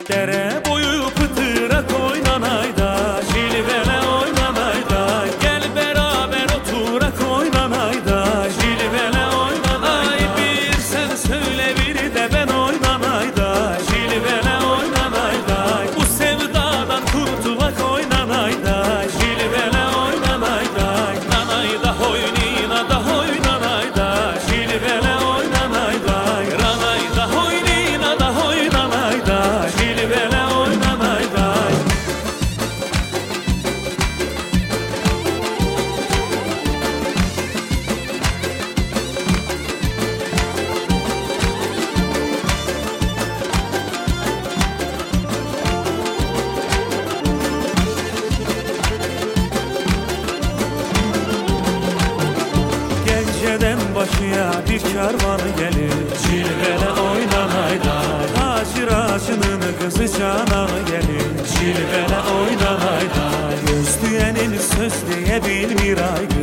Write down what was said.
Dere boyu pıtırak oynanayda, jilvele oynanayda. Gel beraber oturak oynanayda, jilvele oynanayda. Bir sen söyle bir de ben oynanayda, jilvele oynanayda. Bu sevdadan kurtulak oynanayda, jilvele oynanayda. Nanayda hoynina da oynanayda, jilvele oynanayda. Ranayda hoynina da oynanayda, jilvele oynanayda. Geceden başıya bir karvan gelir, jilvele oynanayda. Hacir ağacının kızı Canan gelir, jilvele oynanayda. Göz diyenin söz diye bilmir ay